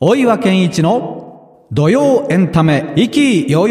大岩健一の土曜エンタメ意気揚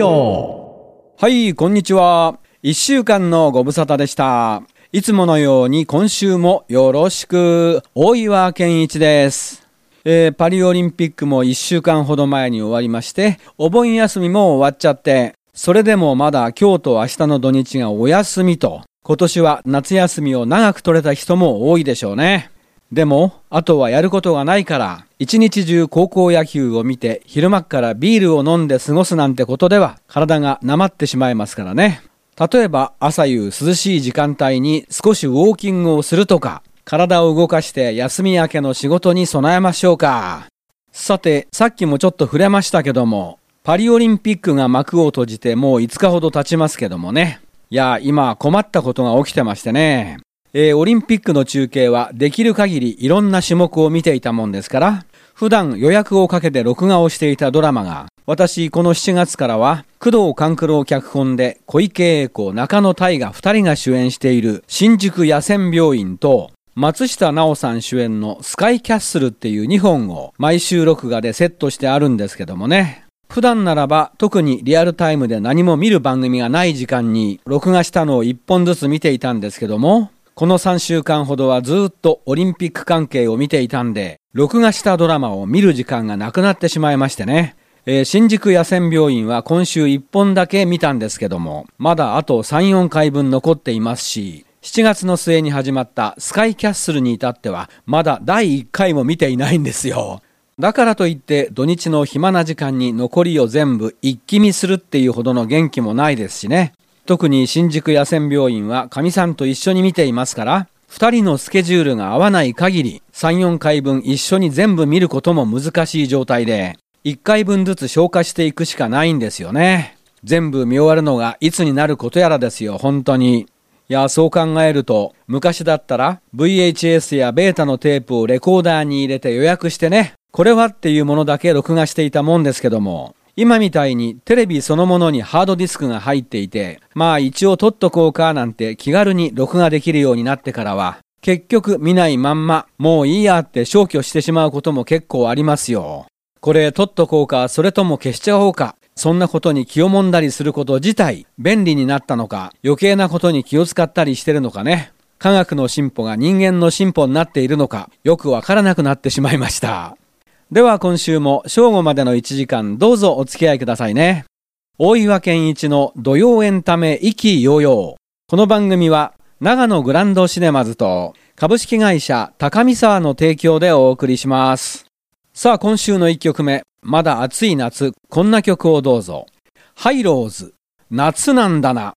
々。 はい、こんにちは。1週間のご無沙汰でした。いつものように今週もよろしく。大岩健一です。パリオリンピックも1週間ほど前に終わりまして、お盆休みも終わっちゃって、それでもまだ今日と明日の土日がお休みと、今年は夏休みを長く取れた人も多いでしょうね。でも、あとはやることがないから、一日中高校野球を見て、昼間からビールを飲んで過ごすなんてことでは、体がなまってしまいますからね。例えば、朝夕涼しい時間帯に少しウォーキングをするとか、体を動かして休み明けの仕事に備えましょうか。さて、さっきもちょっと触れましたけども、パリオリンピックが幕を閉じてもう5日ほど経ちますけどもね。いや、今困ったことが起きてましてね。オリンピックの中継はできる限りいろんな種目を見ていたもんですから、普段予約をかけて録画をしていたドラマが、私この7月からは工藤官九郎脚本で小池栄子、中野大河2人が主演している新宿野戦病院と、松下奈緒さん主演のスカイキャッスルっていう2本を毎週録画でセットしてあるんですけどもね。普段ならば特にリアルタイムで何も見る番組がない時間に録画したのを1本ずつ見ていたんですけども、この3週間ほどはずっとオリンピック関係を見ていたんで、録画したドラマを見る時間がなくなってしまいましてね。新宿野戦病院は今週1本だけ見たんですけども、まだあと3、4回分残っていますし、7月の末に始まったスカイキャッスルに至っては、まだ第1回も見ていないんですよ。だからといって土日の暇な時間に残りを全部一気見するっていうほどの元気もないですしね。特に新宿野戦病院はかみさんと一緒に見ていますから、2人のスケジュールが合わない限り3、4回分一緒に全部見ることも難しい状態で、1回分ずつ消化していくしかないんですよね。全部見終わるのがいつになることやらですよ、本当に。いや、そう考えると、昔だったら VHS やベータのテープをレコーダーに入れて予約してね、これはっていうものだけ録画していたもんですけども、今みたいにテレビそのものにハードディスクが入っていて、まあ一応撮っとこうかなんて気軽に録画できるようになってからは、結局見ないまんま、もういいやって消去してしまうことも結構ありますよ。これ撮っとこうか、それとも消しちゃおうか、そんなことに気をもんだりすること自体便利になったのか、余計なことに気を使ったりしてるのかね。科学の進歩が人間の進歩になっているのか、よくわからなくなってしまいました。では今週も正午までの1時間どうぞお付き合いくださいね。大岩健一の土曜エンタメ意気揚々。この番組は長野グランドシネマズと株式会社高見沢の提供でお送りします。さあ今週の1曲目、まだ暑い夏、こんな曲をどうぞ。ハイローズ、夏なんだな。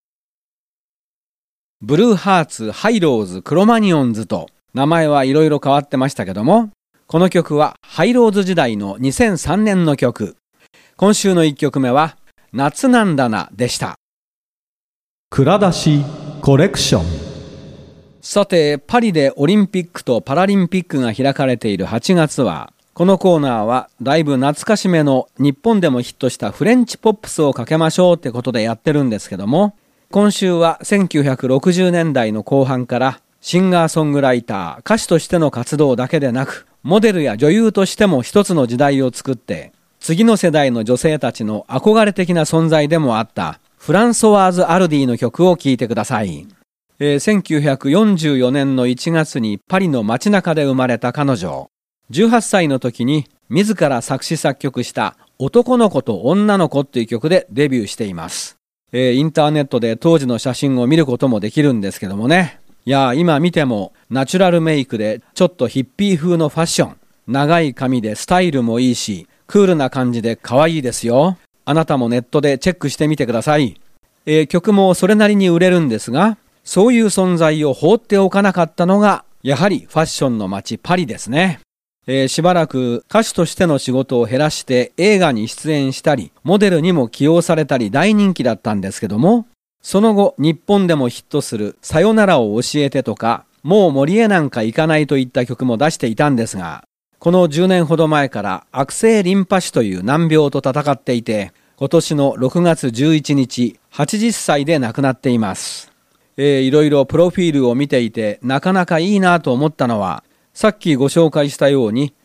ブルーハーツ、ハイローズ、クロマニオンズと名前はいろいろ変わってましたけども、この曲はハイローズ時代の2003年の曲。今週の1曲目は夏なんだなでした。 蔵出しコレクション。 さて、パリでオリンピックとパラリンピックが開かれている8月は、このコーナーはだいぶ懐かしめの日本でもヒットしたフレンチポップスをかけましょうってことでやってるんですけども、今週は1960年代の後半からシンガーソングライター、歌手としての活動だけでなく、モデルや女優としても一つの時代を作って、次の世代の女性たちの憧れ的な存在でもあったフランソワーズ・アルディの曲を聴いてください。1944年の1月にパリの街中で生まれた彼女。18歳の時に自ら作詞作曲した男の子と女の子っていう曲でデビューしています。インターネットで当時の写真を見ることもできるんですけどもね。いや、今見てもナチュラルメイクでちょっとヒッピー風のファッション。長い髪でスタイルもいいし、クールな感じで可愛いですよ。あなたもネットでチェックしてみてください。曲もそれなりに売れるんですが、そういう存在を放っておかなかったのが、やはりファッションの街パリですね。しばらく歌手としての仕事を減らして映画に出演したり、モデルにも起用されたり大人気だったんですけども、その後日本でもヒットするさよならを教えてとか、もう森へなんか行かないといった曲も出していたんですが、この10年ほど前から悪性リンパ腫という難病と闘っていて、今年の6月11日、80歳で亡くなっています。いろいろプロフィールを見ていてなかなかいいなと思ったのは、さっきご紹介したように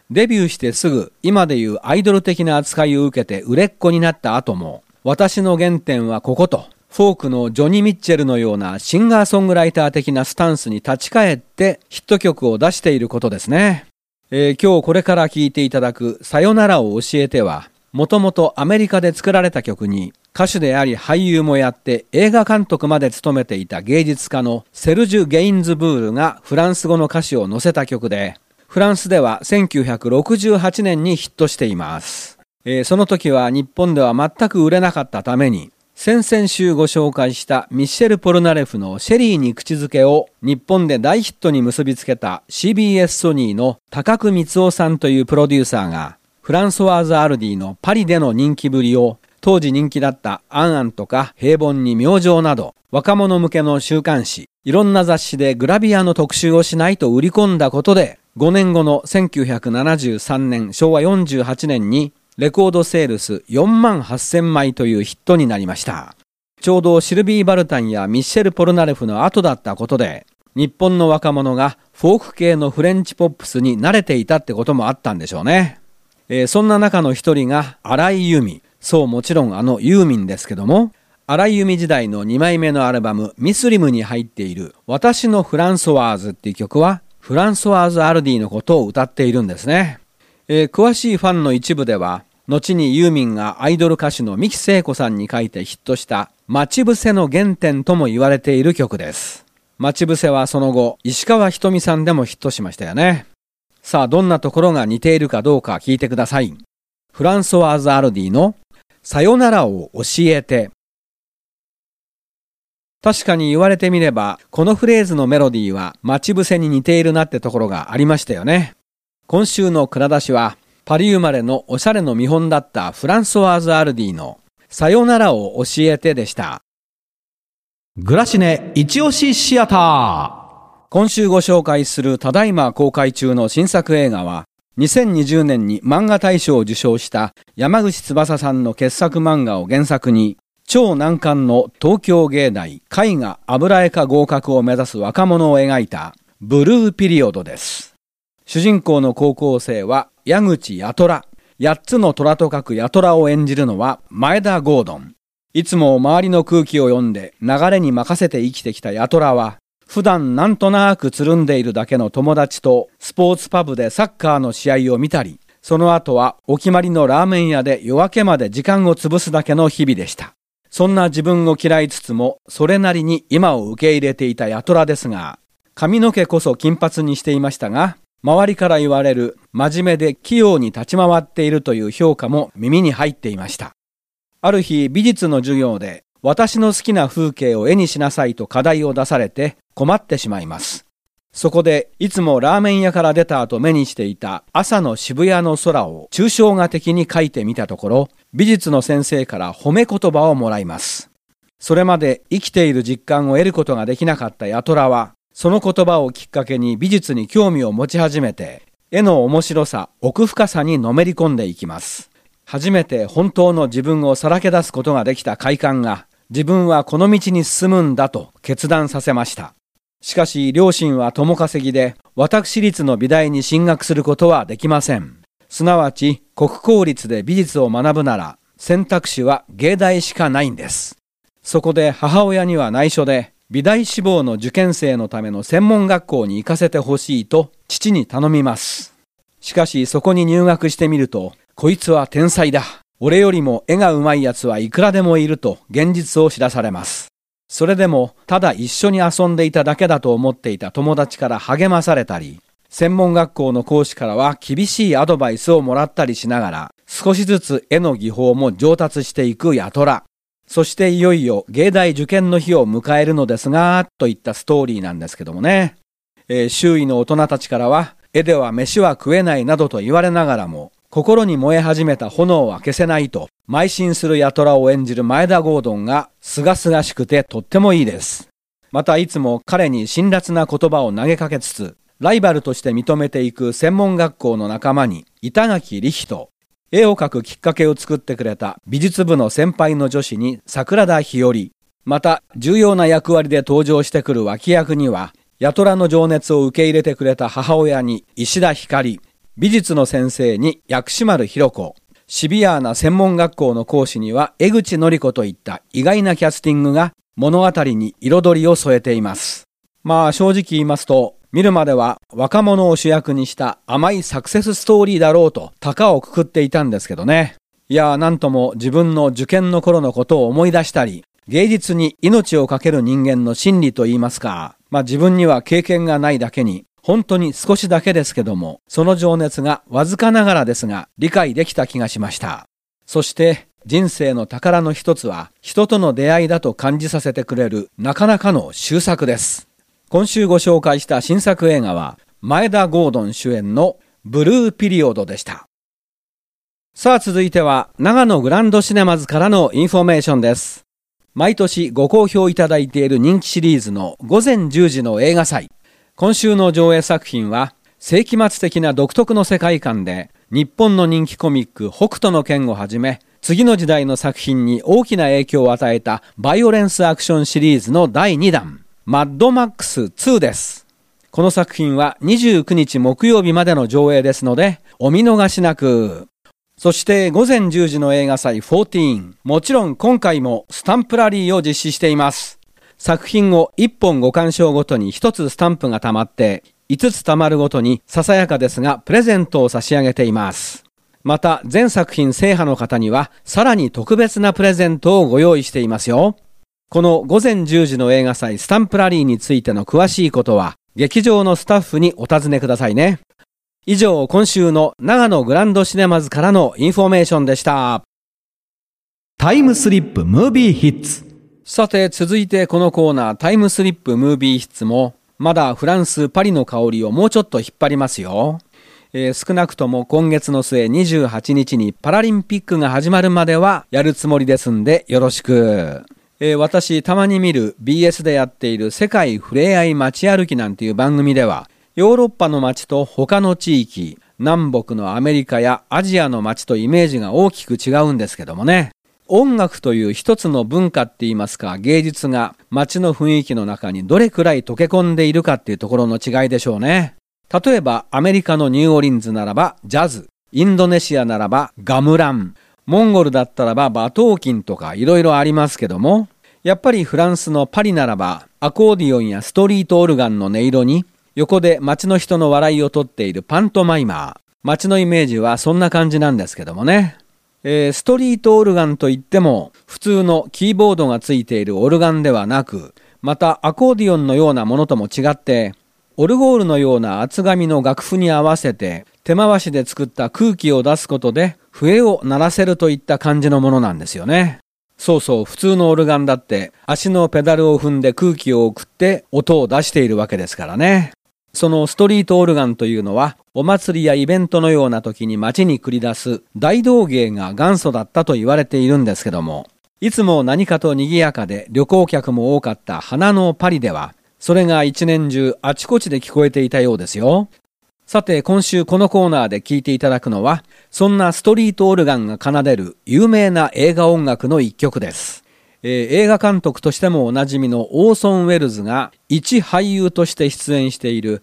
デビューしてすぐ今でいうアイドル的な扱いを受けて売れっ子になった後も、私の原点はこことフォークのジョニー・ミッチェルのようなシンガーソングライター的なスタンスに立ち返ってヒット曲を出していることですね。今日これから聴いていただくさよならを教えては、もともとアメリカで作られた曲に歌手であり俳優もやって映画監督まで務めていた芸術家のセルジュ・ゲインズブールがフランス語の歌詞を載せた曲で、フランスでは1968年にヒットしています。その時は日本では全く売れなかったために、先々週ご紹介したミッシェル・ポルナレフのシェリーに口づけを日本で大ヒットに結びつけた CBS ソニーの高久光雄さんというプロデューサーが、フランソワーズ・アルディのパリでの人気ぶりを当時人気だったアンアンとか平凡に明星など若者向けの週刊誌、いろんな雑誌でグラビアの特集をしないと売り込んだことで、5年後の1973年昭和48年にレコードセールス4万8000枚というヒットになりました。ちょうどシルビー・バルタンやミッシェル・ポルナレフの後だったことで、日本の若者がフォーク系のフレンチポップスに慣れていたってこともあったんでしょうね。そんな中の一人が荒井由実。そう、もちろんあのユーミンですけども、荒井由実時代の2枚目のアルバムミスリムに入っている私のフランソワーズっていう曲はフランソワーズ・アルディのことを歌っているんですね。詳しいファンの一部では、後にユーミンがアイドル歌手の三木聖子さんに書いてヒットした待ち伏せの原点とも言われている曲です。待ち伏せはその後石川ひとみさんでもヒットしましたよね。さあ、どんなところが似ているかどうか聞いてください。フランソワーズ・アルディのさよならを教えて。確かに言われてみれば、このフレーズのメロディーは待ち伏せに似ているなってところがありましたよね。今週の蔵出しは、パリ生まれのおしゃれの見本だったフランソワーズ・アルディのさよならを教えてでした。 グラシネ一押しシアター。 今週ご紹介するただいま公開中の新作映画は、2020年に漫画大賞を受賞した山口翼さんの傑作漫画を原作に、超難関の東京芸大絵画油絵科合格を目指す若者を描いたブルーピリオドです。主人公の高校生は矢口八虎。8つの虎と書く八虎を演じるのは前田郷敦。いつも周りの空気を読んで流れに任せて生きてきた八虎は、普段なんとなくつるんでいるだけの友達とスポーツパブでサッカーの試合を見たり、その後はお決まりのラーメン屋で夜明けまで時間を潰すだけの日々でした。そんな自分を嫌いつつも、それなりに今を受け入れていた八虎ですが、髪の毛こそ金髪にしていましたが、周りから言われる真面目で器用に立ち回っているという評価も耳に入っていました。ある日、美術の授業で、私の好きな風景を絵にしなさいと課題を出されて困ってしまいます。そこでいつもラーメン屋から出た後目にしていた朝の渋谷の空を抽象画的に描いてみたところ、美術の先生から褒め言葉をもらいます。それまで生きている実感を得ることができなかった八虎は、その言葉をきっかけに美術に興味を持ち始めて、絵の面白さ、奥深さにのめり込んでいきます。初めて本当の自分をさらけ出すことができた快感が、自分はこの道に進むんだと決断させました。しかし両親は共稼ぎで、私立の美大に進学することはできません。すなわち国公立で美術を学ぶなら選択肢は芸大しかないんです。そこで母親には内緒で、美大志望の受験生のための専門学校に行かせてほしいと父に頼みます。しかしそこに入学してみると、こいつは天才だ。俺よりも絵がうまいやつはいくらでもいると現実を知らされます。それでもただ一緒に遊んでいただけだと思っていた友達から励まされたり、専門学校の講師からは厳しいアドバイスをもらったりしながら、少しずつ絵の技法も上達していく八虎。そしていよいよ芸大受験の日を迎えるのですが、といったストーリーなんですけどもね。周囲の大人たちからは、絵では飯は食えないなどと言われながらも、心に燃え始めた炎は消せないと邁進する八虎を演じる前田郷敦が清々しくてとってもいいです。またいつも彼に辛辣な言葉を投げかけつつ、ライバルとして認めていく専門学校の仲間に板垣李光人、絵を描くきっかけを作ってくれた美術部の先輩の女子に桜田ひより、また重要な役割で登場してくる脇役には、八虎の情熱を受け入れてくれた母親に石田ひかり、 美術の先生に薬師丸ひろ子、シビアな専門学校の講師には江口のり子といった意外なキャスティングが物語に彩りを添えています。まあ正直言いますと、見るまでは若者を主役にした甘いサクセスストーリーだろうと高をくくっていたんですけどね。いやなんとも自分の受験の頃のことを思い出したり、芸術に命を懸ける人間の心理といいますか、自分には経験がないだけに、本当に少しだけですけども、その情熱がわずかながらですが理解できた気がしました。そして人生の宝の一つは人との出会いだと感じさせてくれるなかなかの秀作です。今週ご紹介した新作映画は前田ゴードン主演のブルーピリオドでした。さあ続いては長野グランドシネマズからのインフォメーションです。毎年ご好評いただいている人気シリーズの午前10時の映画祭。今週の上映作品は世紀末的な独特の世界観で日本の人気コミック北斗の拳をはじめ次の時代の作品に大きな影響を与えたバイオレンスアクションシリーズの第2弾マッドマックス2です。この作品は29日木曜日までの上映ですのでお見逃しなく。そして午前10時の映画祭14、もちろん今回もスタンプラリーを実施しています。作品を1本ご鑑賞ごとに1つスタンプが貯まって5つ貯まるごとにささやかですがプレゼントを差し上げています。また全作品制覇の方にはさらに特別なプレゼントをご用意していますよ。この午前10時の映画祭スタンプラリーについての詳しいことは劇場のスタッフにお尋ねくださいね。以上今週の長野グランドシネマズからのインフォメーションでした。 タイムスリップムービーヒッツ。 さて続いてこのコーナータイムスリップムービーヒッツもまだフランスパリの香りをもうちょっと引っ張りますよ。少なくとも今月の末28日にパラリンピックが始まるまではやるつもりですんでよろしく。私たまに見る BS でやっている世界ふれあい街歩きなんていう番組ではヨーロッパの街と他の地域、南北のアメリカやアジアの街とイメージが大きく違うんですけどもね。音楽という一つの文化って言いますか芸術が街の雰囲気の中にどれくらい溶け込んでいるかっていうところの違いでしょうね。例えばアメリカのニューオーリンズならばジャズ、インドネシアならばガムラン、モンゴルだったらば馬頭琴とかいろいろありますけども、やっぱりフランスのパリならばアコーディオンやストリートオルガンの音色に横で街の人の笑いを取っているパントマイマー。街のイメージはそんな感じなんですけどもね。ストリートオルガンといっても普通のキーボードがついているオルガンではなく、またアコーディオンのようなものとも違ってオルゴールのような厚紙の楽譜に合わせて手回しで作った空気を出すことで笛を鳴らせるといった感じのものなんですよね。そうそう、普通のオルガンだって足のペダルを踏んで空気を送って音を出しているわけですからね。そのストリートオルガンというのはお祭りやイベントのような時に街に繰り出す大道芸が元祖だったと言われているんですけども、いつも何かと賑やかで旅行客も多かった花のパリではそれが一年中あちこちで聞こえていたようですよ。さて今週このコーナーで聴いていただくのはそんなストリートオルガンが奏でる有名な映画音楽の一曲です。映画監督としてもおなじみのオーソン・ウェルズが一俳優として出演している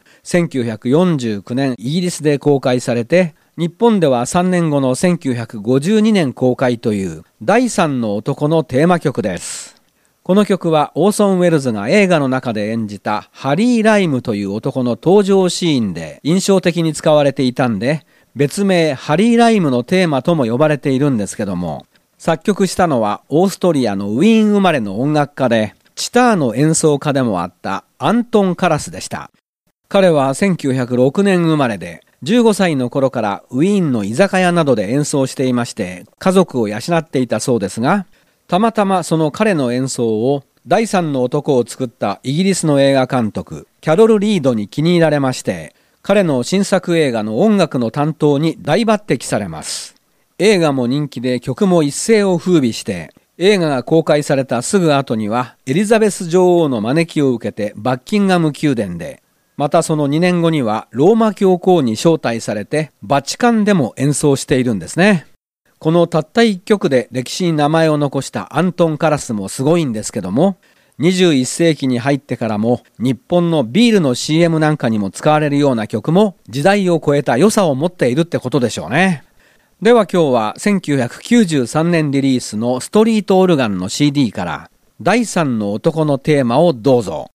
1949年イギリスで公開されて、日本では3年後の1952年公開という第三の男のテーマ曲です。この曲はオーソン・ウェルズが映画の中で演じたハリー・ライムという男の登場シーンで印象的に使われていたんで、別名ハリー・ライムのテーマとも呼ばれているんですけども、作曲したのはオーストリアのウィーン生まれの音楽家でチターの演奏家でもあったアントン・カラスでした。彼は1906年生まれで15歳の頃からウィーンの居酒屋などで演奏していまして家族を養っていたそうですが、たまたまその彼の演奏を第三の男を作ったイギリスの映画監督キャロル・リードに気に入られまして、彼の新作映画の音楽の担当に大抜擢されます。映画も人気で曲も一世を風靡して、映画が公開されたすぐ後にはエリザベス女王の招きを受けてバッキンガム宮殿で、またその2年後にはローマ教皇に招待されてバチカンでも演奏しているんですね。このたった一曲で歴史に名前を残したアントン・カラスもすごいんですけども、 21世紀に入ってからも日本のビールの CM なんかにも使われるような曲も時代を超えた良さを持っているってことでしょうね。では今日は1993年リリースのストリートオルガンの CD から第三の男のテーマをどうぞ。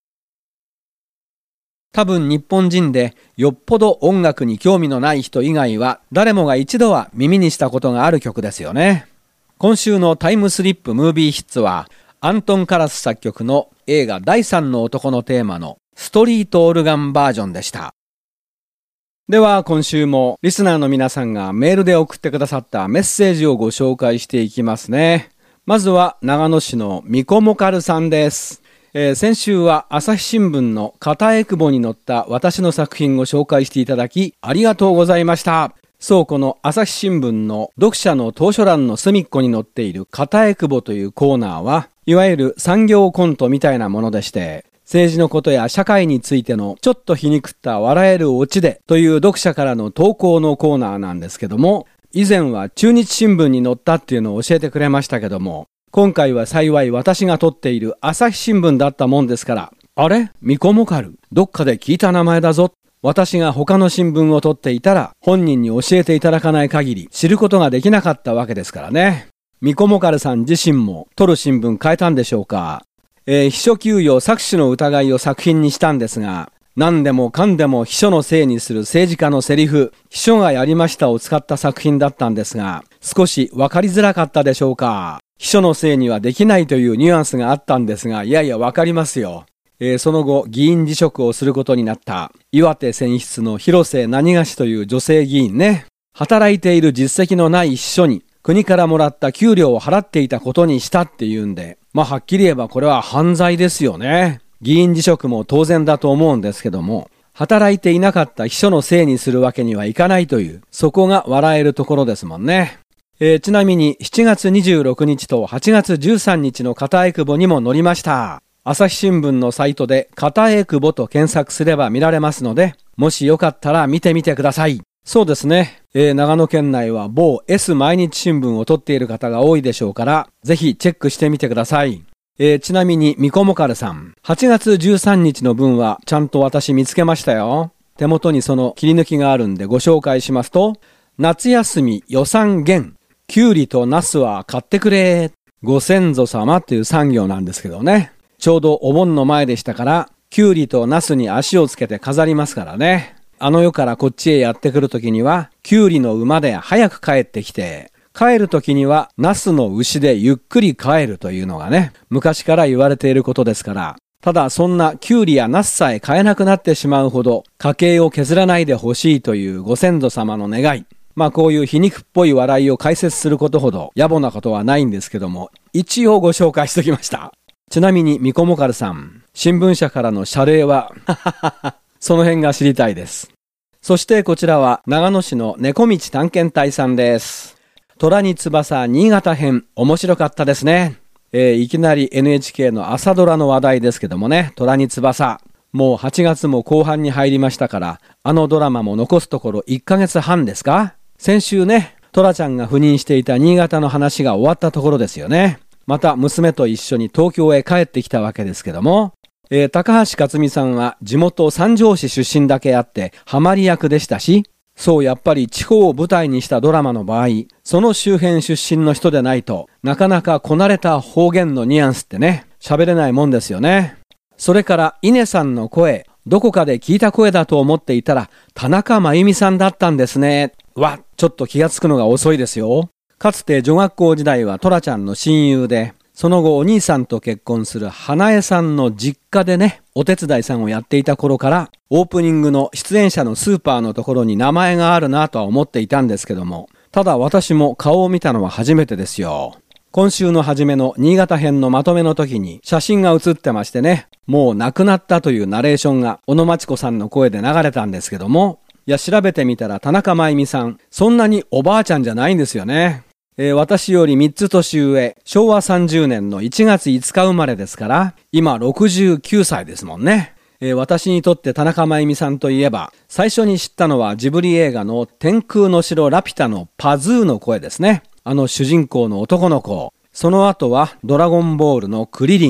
多分日本人でよっぽど音楽に興味のない人以外は誰もが一度は耳にしたことがある曲ですよね。今週のタイムスリップムービーヒッツはアントン・カラス作曲の映画第三の男のテーマのストリートオルガンバージョンでした。では今週もリスナーの皆さんがメールで送ってくださったメッセージをご紹介していきますね。まずは長野市のみこもかるさんです。先週は朝日新聞の片江久保に載った私の作品を紹介していただきありがとうございました。そう、この朝日新聞の読者の当書欄の隅っこに載っている片江久保というコーナーはいわゆる産業コントみたいなものでして、政治のことや社会についてのちょっと皮肉った笑えるオチでという読者からの投稿のコーナーなんですけども、以前は中日新聞に載ったっていうのを教えてくれましたけども、今回は幸い私が撮っている朝日新聞だったもんですから、あれみこもかる、どっかで聞いた名前だぞ。私が他の新聞を撮っていたら本人に教えていただかない限り知ることができなかったわけですからね。みこもかるさん自身も撮る新聞変えたんでしょうか。秘書給与搾取の疑いを作品にしたんですが、何でもかんでも秘書のせいにする政治家のセリフ、秘書がやりましたを使った作品だったんですが、少しわかりづらかったでしょうか。秘書のせいにはできないというニュアンスがあったんですが、いやいやわかりますよ。その後議員辞職をすることになった岩手選出の広瀬何がしという女性議員ね。働いている実績のない秘書に国からもらった給料を払っていたことにしたっていうんで、はっきり言えばこれは犯罪ですよね。議員辞職も当然だと思うんですけども、働いていなかった秘書のせいにするわけにはいかないという、そこが笑えるところですもんね。ちなみに7月26日と8月13日の片江久保にも載りました。朝日新聞のサイトで片江久保と検索すれば見られますので、もしよかったら見てみてください。そうですね。長野県内は某 S 毎日新聞を撮っている方が多いでしょうから、ぜひチェックしてみてください。ちなみにみこもかるさん、8月13日の分はちゃんと私見つけましたよ。手元にその切り抜きがあるんでご紹介しますと、夏休み予算減、きゅうりとナスは買ってくれ、ご先祖様っていう産業なんですけどね。ちょうどお盆の前でしたから、きゅうりとナスに足をつけて飾りますからね。あの世からこっちへやってくるときには、きゅうりの馬で早く帰ってきて、帰るときにはナスの牛でゆっくり帰るというのがね、昔から言われていることですから、ただそんなきゅうりやナスさえ買えなくなってしまうほど、家計を削らないでほしいというご先祖様の願い。こういう皮肉っぽい笑いを解説することほど野暮なことはないんですけども、一応ご紹介しておきました。ちなみにみこもかるさん、新聞社からの謝礼はその辺が知りたいです。そしてこちらは長野市の猫道探検隊さんです。虎に翼新潟編、面白かったですね。いきなり NHK の朝ドラの話題ですけどもね、虎に翼。もう8月も後半に入りましたから、あのドラマも残すところ1ヶ月半ですか。先週ね、虎ちゃんが赴任していた新潟の話が終わったところですよね。また娘と一緒に東京へ帰ってきたわけですけども、高橋克実さんは地元三条市出身だけあってハマり役でしたし、そうやっぱり地方を舞台にしたドラマの場合、その周辺出身の人でないとなかなかこなれた方言のニュアンスってね、喋れないもんですよね。それから稲さんの声、どこかで聞いた声だと思っていたら田中真由美さんだったんですね。ちょっと気がつくのが遅いですよ。かつて女学校時代はトラちゃんの親友で、その後お兄さんと結婚する花江さんの実家でね、お手伝いさんをやっていた頃からオープニングの出演者のスーパーのところに名前があるなとは思っていたんですけども、ただ私も顔を見たのは初めてですよ。今週の初めの新潟編のまとめの時に写真が写ってましてね、もう亡くなったというナレーションが小野真知子さんの声で流れたんですけども、調べてみたら田中真由美さん、そんなにおばあちゃんじゃないんですよね。私より3つ年上、昭和30年の1月5日生まれですから、今69歳ですもんね。私にとって田中真由美さんといえば、最初に知ったのはジブリ映画の天空の城ラピュタのパズーの声ですね。あの主人公の男の子。その後はドラゴンボールのクリリン。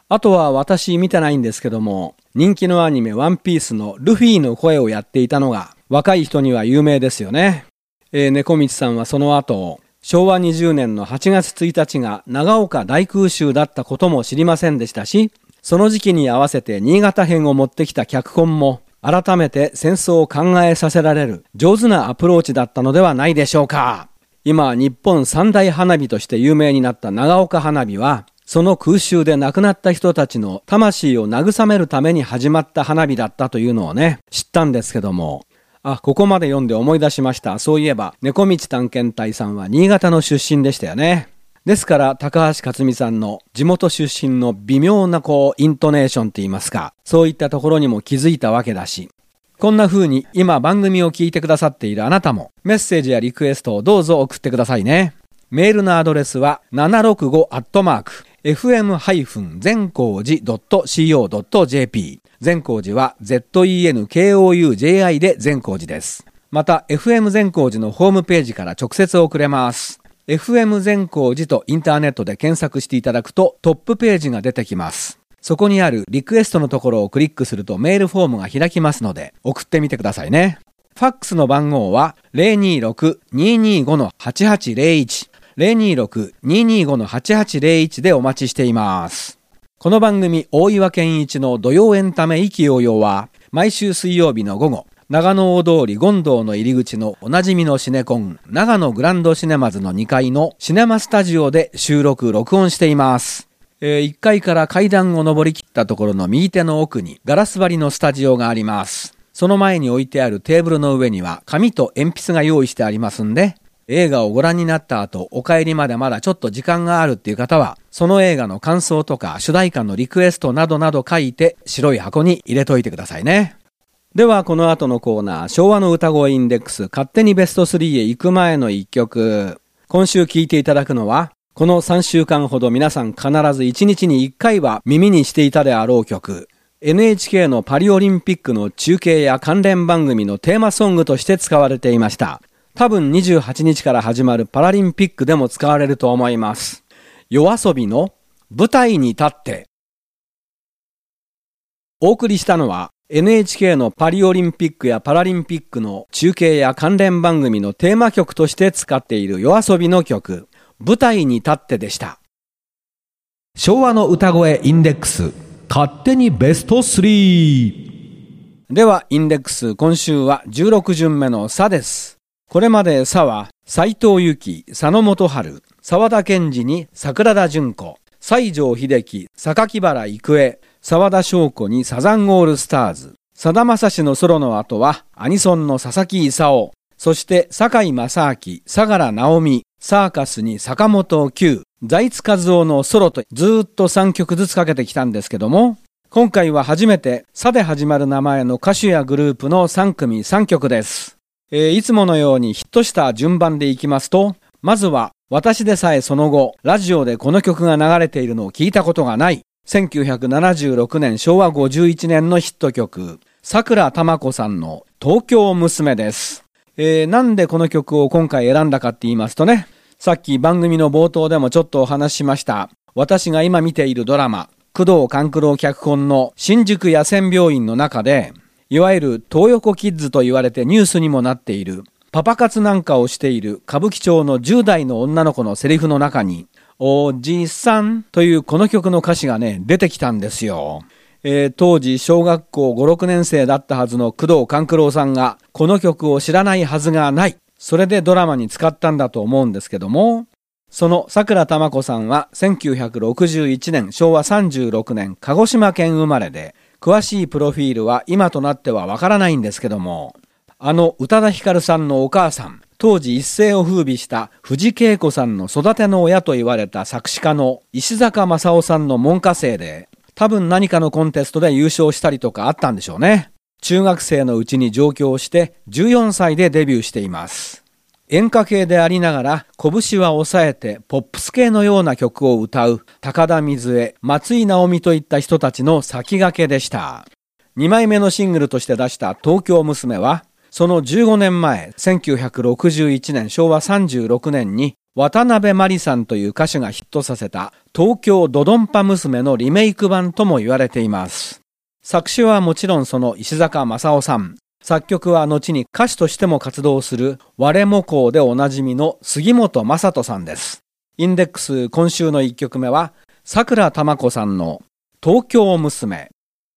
あとは私見てないんですけども、人気のアニメワンピースのルフィの声をやっていたのが若い人には有名ですよね。猫道さんはその後、昭和20年の8月1日が長岡大空襲だったことも知りませんでしたし、その時期に合わせて新潟編を持ってきた脚本も改めて戦争を考えさせられる上手なアプローチだったのではないでしょうか。今日本三大花火として有名になった長岡花火は、その空襲で亡くなった人たちの魂を慰めるために始まった花火だったというのをね、知ったんですけども、ここまで読んで思い出しました。そういえば猫道探検隊さんは新潟の出身でしたよね。ですから高橋克実さんの地元出身の微妙なイントネーションって言いますか、そういったところにも気づいたわけだし、こんな風に今番組を聞いてくださっているあなたもメッセージやリクエストをどうぞ送ってくださいね。メールのアドレスは765@fm-zenkouji.co.jp、 善光寺は ZENKOUJI で善光寺です。また FM 善光寺のホームページから直接送れます。FM 善光寺とインターネットで検索していただくとトップページが出てきます。そこにあるリクエストのところをクリックするとメールフォームが開きますので送ってみてくださいね。ファックスの番号は 026-225-8801 026-225-8801 でお待ちしています。この番組大岩健一の土曜エンタメ意気揚々は毎週水曜日の午後、長野大通り権堂の入り口のおなじみのシネコン長野グランドシネマズの2階のシネマスタジオで録音しています。1階から階段を上りきったところの右手の奥にガラス張りのスタジオがあります。その前に置いてあるテーブルの上には紙と鉛筆が用意してありますんで、映画をご覧になった後、お帰りまでまだちょっと時間があるっていう方は、その映画の感想とか主題歌のリクエストなどなど書いて白い箱に入れといてくださいね。ではこの後のコーナー、昭和の歌声インデックス勝手にベスト3へ行く前の1曲。今週聴いていただくのは、この3週間ほど皆さん必ず1日に1回は耳にしていたであろう曲。NHK のパリオリンピックの中継や関連番組のテーマソングとして使われていました。多分28日から始まるパラリンピックでも使われると思います。YOASOBIの舞台に立って。お送りしたのは NHK のパリオリンピックやパラリンピックの中継や関連番組のテーマ曲として使っているYOASOBIの曲、舞台に立ってでした。 昭和の歌声インデックス勝手にベスト3。 ではインデックス、今週は16巡目のさです。これまでさは斉藤由貴、佐野元春、沢田研二に桜田淳子、西城秀樹、榊原郁恵、沢田翔子にサザンオールスターズ、さだまさしのソロの後はアニソンの佐々木勲、そして堺正明、相良直美、サーカスに坂本九、財津和夫のソロとずっと3曲ずつかけてきたんですけども、今回は初めてさで始まる名前の歌手やグループの3組3曲です。いつものようにヒットした順番でいきますと、まずは私でさえその後ラジオでこの曲が流れているのを聞いたことがない1976年昭和51年のヒット曲、桜玉子さんの東京娘です。なんでこの曲を今回選んだかって言いますとね、さっき番組の冒頭でもちょっとお話ししました、私が今見ているドラマ工藤官九郎脚本の新宿野戦病院の中で、いわゆる東横キッズと言われてニュースにもなっているパパ活なんかをしている歌舞伎町の10代の女の子のセリフの中に、おじさんというこの曲の歌詞がね出てきたんですよ。当時小学校5、6年生だったはずの工藤官九郎さんがこの曲を知らないはずがない。それでドラマに使ったんだと思うんですけども、その桜玉子さんは1961年昭和36年鹿児島県生まれで、詳しいプロフィールは今となってはわからないんですけども、宇多田ヒカルさんのお母さん、当時一世を風靡した藤恵子さんの育ての親と言われた作詞家の石坂正夫さんの門下生で、多分何かのコンテストで優勝したりとかあったんでしょうね。中学生のうちに上京して14歳でデビューしています。演歌系でありながら拳は抑えてポップス系のような曲を歌う高田水江、松井直美といった人たちの先駆けでした。2枚目のシングルとして出した東京娘は、その15年前1961年昭和36年に渡辺真理さんという歌手がヒットさせた東京ドドンパ娘のリメイク版とも言われています。作詞はもちろんその石坂正夫さん。作曲は後に歌手としても活動する我も校でおなじみの杉本雅人さんです。インデックス今週の1曲目は桜玉子さんの東京娘。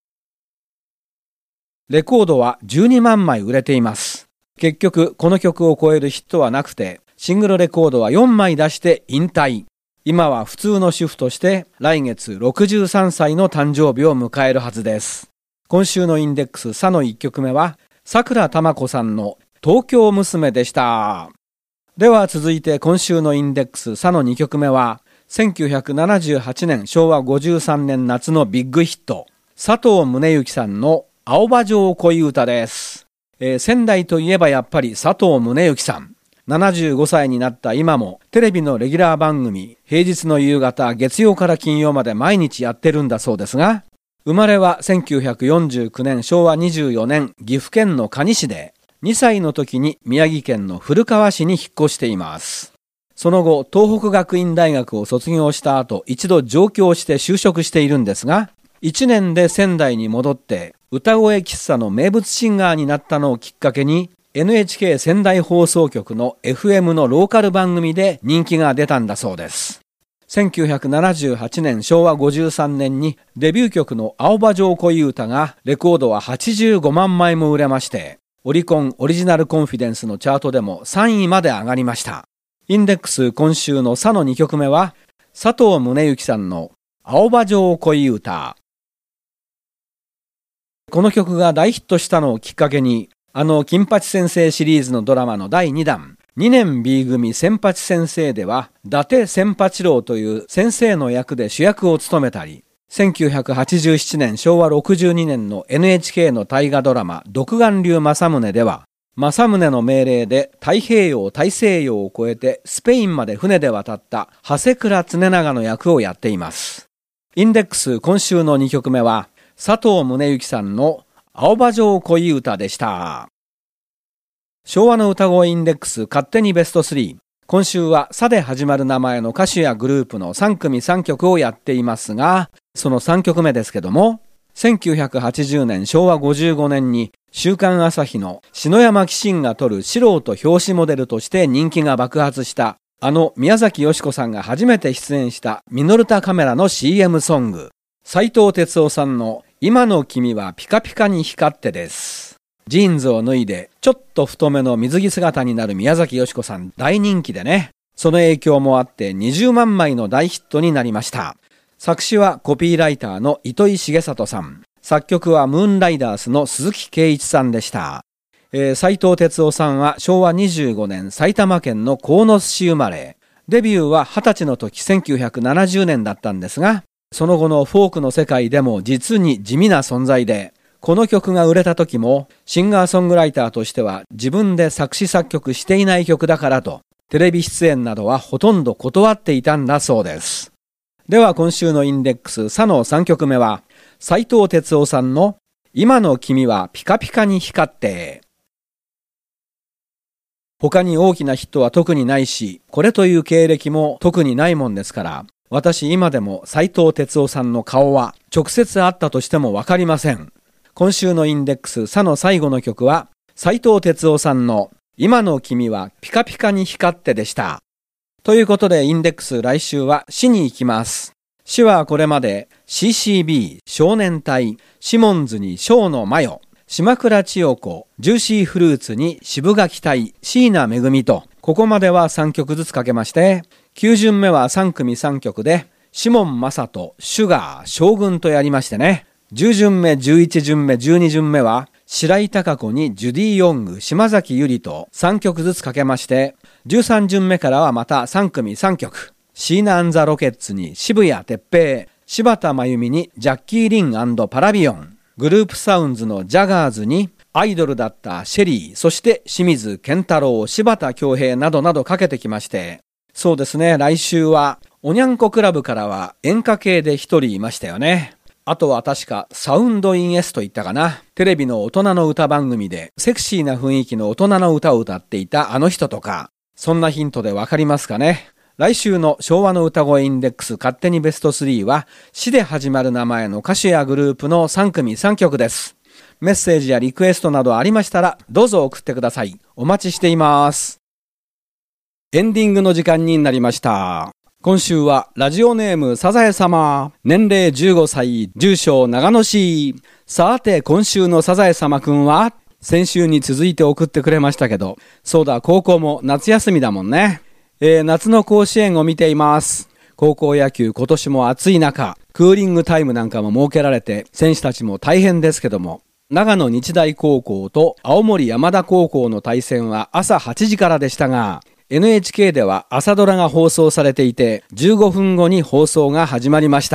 レコードは12万枚売れています。結局この曲を超えるヒットはなくて、シングルレコードは4枚出して引退。今は普通の主婦として来月63歳の誕生日を迎えるはずです。今週のインデックスさの1曲目は桜玉子さんの東京娘でした。では続いて今週のインデックスさの2曲目は1978年昭和53年夏のビッグヒット、佐藤宗行さんの青葉城恋歌です。仙台といえばやっぱり佐藤宗行さん。75歳になった今もテレビのレギュラー番組、平日の夕方月曜から金曜まで毎日やってるんだそうですが、生まれは1949年昭和24年岐阜県の可児市で、2歳の時に宮城県の古川市に引っ越しています。その後東北学院大学を卒業した後、一度上京して就職しているんですが、1年で仙台に戻って歌声喫茶の名物シンガーになったのをきっかけに、NHK 仙台放送局の FM のローカル番組で人気が出たんだそうです。1978年昭和53年にデビュー曲の青葉城恋歌がレコードは85万枚も売れまして、オリコンオリジナルコンフィデンスのチャートでも3位まで上がりました。インデックス今週のさの2曲目は佐藤宗行さんの青葉城恋歌。この曲が大ヒットしたのをきっかけに、金八先生シリーズのドラマの第2弾、2年 B 組千八先生では、伊達千八郎という先生の役で主役を務めたり、1987年昭和62年の NHK の大河ドラマ、独眼竜政宗では、政宗の命令で太平洋大西洋を越えてスペインまで船で渡った長谷倉常長の役をやっています。インデックス今週の2曲目は、佐藤宗行さんの青葉城恋歌でした。昭和の歌声インデックス勝手にベスト3。今週はさで始まる名前の歌手やグループの3組3曲をやっていますが、その3曲目ですけども、1980年昭和55年に週刊朝日の篠山紀信が撮る素人表紙モデルとして人気が爆発した宮崎美子さんが初めて出演したミノルタカメラの CM ソング、斉藤哲夫さんの今の君はピカピカに光ってです。ジーンズを脱いでちょっと太めの水着姿になる宮崎美子さん大人気でね、その影響もあって20万枚の大ヒットになりました。作詞はコピーライターの糸井重里さん、作曲はムーンライダースの鈴木圭一さんでした。斉藤哲夫さんは昭和25年埼玉県の鴻巣市生まれ、デビューは20歳の時1970年だったんですが、その後のフォークの世界でも実に地味な存在で、この曲が売れた時もシンガーソングライターとしては自分で作詞作曲していない曲だからと、テレビ出演などはほとんど断っていたんだそうです。では今週のインデックスさの3曲目は、斉藤哲夫さんの今の君はピカピカに光って。他に大きなヒットは特にないし、これという経歴も特にないもんですから、私今でも斉藤哲夫さんの顔は直接会ったとしてもわかりません。今週のインデックスさの最後の曲は斉藤哲夫さんの今の君はピカピカに光ってでした。ということでインデックス来週は市に行きます。市はこれまで CCB 少年隊、シモンズに小野真世、島倉千代子、ジューシーフルーツに渋垣隊、椎名恵美と、ここまでは3曲ずつかけまして、9巡目は3組3曲で、シモン正人、シュガー、将軍とやりましてね、10巡目、11巡目、12巡目は、白井貴子にジュディ・ヨング、島崎ゆりと3曲ずつかけまして、13巡目からはまた3組3曲、シーナ&ザ・ロケッツに渋谷哲平、柴田真由美にジャッキー・リン&パラビオン、グループサウンズのジャガーズにアイドルだったシェリー、そして清水健太郎、柴田恭平などなどかけてきまして、そうですね、来週はおにゃんこクラブからは演歌系で一人いましたよね。あとは確かサウンドイン S といったかな、テレビの大人の歌番組でセクシーな雰囲気の大人の歌を歌っていたあの人とか、 そんなヒントでわかりますかね。来週の昭和の歌声インデックス勝手にベスト3は、詩で始まる名前の歌手やグループの3組3曲です。メッセージやリクエストなどありましたら、どうぞ送ってください。お待ちしています。エンディングの時間になりました。今週はラジオネームサザエ様、年齢15歳、住所長野市。さて今週のサザエ様くんは、先週に続いて送ってくれましたけど、そうだ、高校も夏休みだもんね。夏の甲子園を見ています。高校野球今年も暑い中、クーリングタイムなんかも設けられて、選手たちも大変ですけども、長野日大高校と青森山田高校の対戦は朝8時からでしたが、NHK では朝ドラが放送されていて、15分後に放送が始まりました。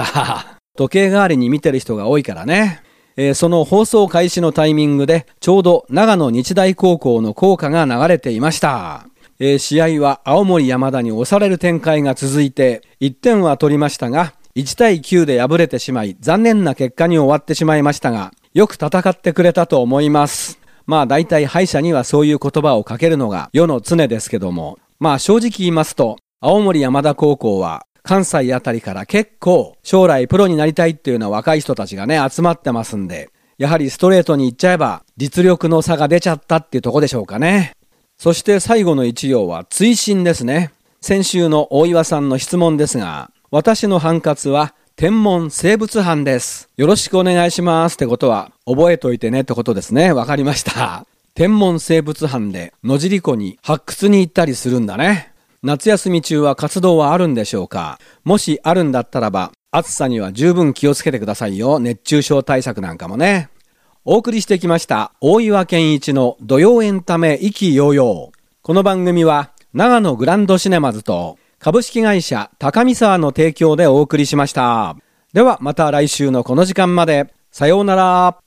時計代わりに見てる人が多いからね。その放送開始のタイミングで、ちょうど長野日大高校の校歌が流れていました。試合は青森山田に押される展開が続いて、1点は取りましたが、1対9で敗れてしまい、残念な結果に終わってしまいましたが、よく戦ってくれたと思います。まあ大体敗者にはそういう言葉をかけるのが世の常ですけども、まあ正直言いますと、青森山田高校は関西あたりから結構将来プロになりたいっていうような若い人たちがね、集まってますんで、やはりストレートに言っちゃえば実力の差が出ちゃったっていうとこでしょうかね。そして最後の一行は追伸ですね。先週の大岩さんの質問ですが、私のハンカツは天文生物班です。よろしくお願いしますってことは覚えといてねってことですね。わかりました。天文生物班で野尻湖に発掘に行ったりするんだね。夏休み中は活動はあるんでしょうか。もしあるんだったらば、暑さには十分気をつけてくださいよ。熱中症対策なんかもね。お送りしてきました大岩健一の土曜エンタメ意気揚々。この番組は長野グランドシネマズと株式会社高見沢の提供でお送りしました。ではまた来週のこの時間まで。さようなら。